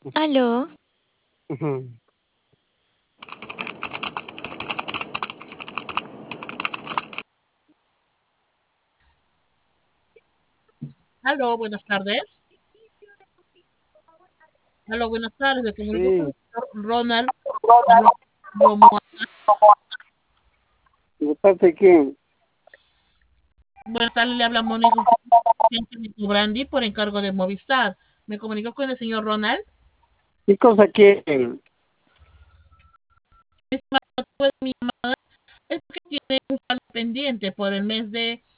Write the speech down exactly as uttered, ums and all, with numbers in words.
¿Aló? Ujú. Aló, buenas tardes. Aló, buenas tardes. Me comunico con el Sí, señor Ronald Ro- Romo. ¿de parte de quién? Buenas tardes, le habla Mónica de Brandy por encargo de Movistar. Me comunico con el señor Ronald. ¿Qué cosa quieren? Este motivo de mi llamada es porque tiene un saldo pendiente por el mes de